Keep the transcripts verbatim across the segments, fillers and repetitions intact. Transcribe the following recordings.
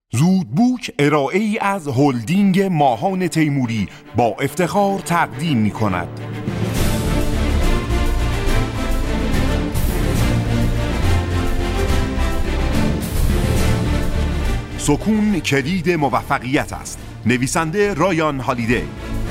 زودبوک ارائه‌ای از هلدینگ ماهان تیموری با افتخار تقدیم می‌کند. سکون کلید موفقیت است. نویسنده رایان هالیدی.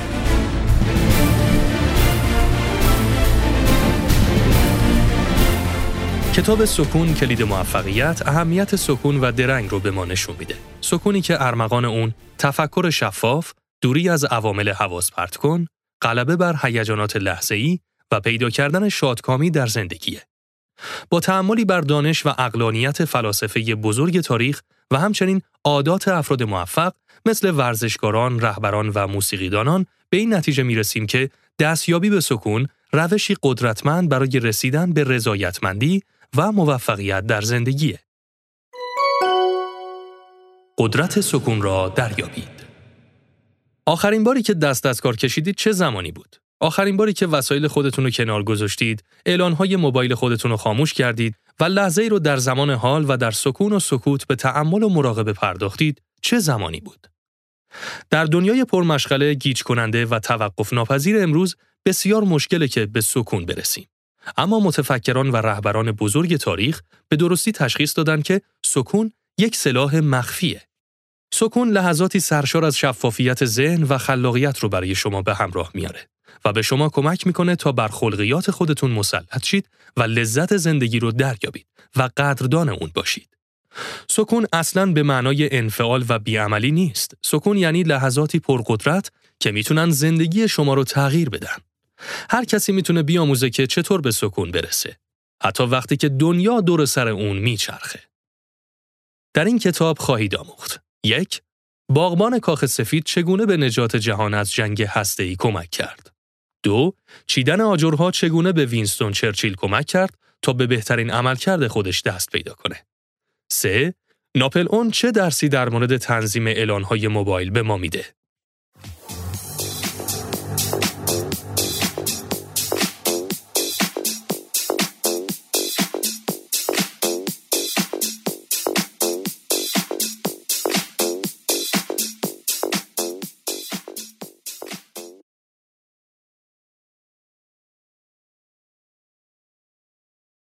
کتاب سکون کلید موفقیت اهمیت سکون و درنگ رو به ما نشون میده. سکونی که ارمغان اون تفکر شفاف، دوری از عوامل حواس پرت کن، غلبه بر هیجانات لحظه‌ای و پیدا کردن شادکامی در زندگیه. با تأملی بر دانش و عقلانیت فلاسفه بزرگ تاریخ و همچنین عادات افراد موفق مثل ورزشکاران، رهبران و موسیقیدانان به این نتیجه میرسیم که دستیابی به سکون روشی قدرتمند برای رسیدن به رضایتمندی و موفقیت در زندگیه. قدرت سکون را دریابید. آخرین باری که دست از کار کشیدید چه زمانی بود؟ آخرین باری که وسایل خودتون رو کنار گذاشتید، اعلان‌های موبایل خودتون رو خاموش کردید و لحظه‌ای رو در زمان حال و در سکون و سکوت به تأمل و مراقبه پرداختید، چه زمانی بود؟ در دنیای پرمشغله، گیج کننده و توقف ناپذیر امروز بسیار مشکله که به سکون برسیم. اما متفکران و رهبران بزرگ تاریخ به درستی تشخیص دادن که سکون یک سلاح مخفیه. سکون لحظاتی سرشار از شفافیت ذهن و خلاقیت رو برای شما به همراه میاره و به شما کمک میکنه تا بر خلقیات خودتون مسلط شید و لذت زندگی رو دریابید و قدردان اون باشید. سکون اصلاً به معنای انفعال و بیعملی نیست. سکون یعنی لحظاتی پرقدرت که میتونن زندگی شما رو تغییر بدن. هر کسی میتونه بیاموزه که چطور به سکون برسه، حتی وقتی که دنیا دور سر اون میچرخه. در این کتاب خواهید آموخت: یک، باغبان کاخ سفید چگونه به نجات جهان از جنگ هسته‌ای کمک کرد. دو، چیدن آجرها چگونه به وینستون چرچیل کمک کرد تا به بهترین عملکرد خودش دست پیدا کنه. سه، ناپلئون چه درسی در مورد تنظیم اعلان‌های موبایل به ما میده.